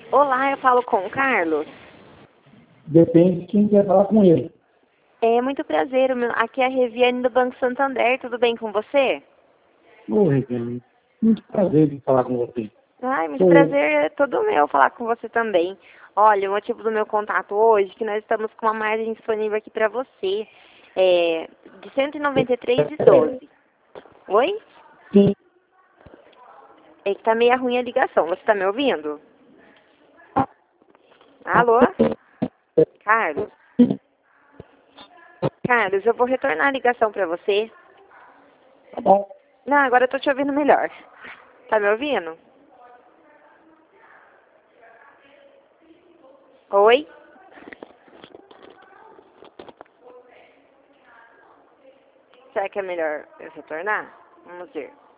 Olá, eu falo com o Carlos. Depende de quem quer falar com ele. É muito prazer, aqui é a Reviane do Banco Santander, tudo bem com você? Ô, Regiane, muito prazer em falar com você. Ai, muito Sou eu. prazer, é todo meu falar com você também. Olha, o motivo do meu contato hoje é que nós estamos com uma margem disponível aqui para você, de 193,12. Oi? Sim, É que tá meio ruim a ligação, você tá me ouvindo? Alô? Carlos? Carlos, eu vou retornar a ligação para você. tá bom. Não, agora eu tô te ouvindo melhor. Tá me ouvindo? Oi? Será que é melhor eu retornar? Vamos ver.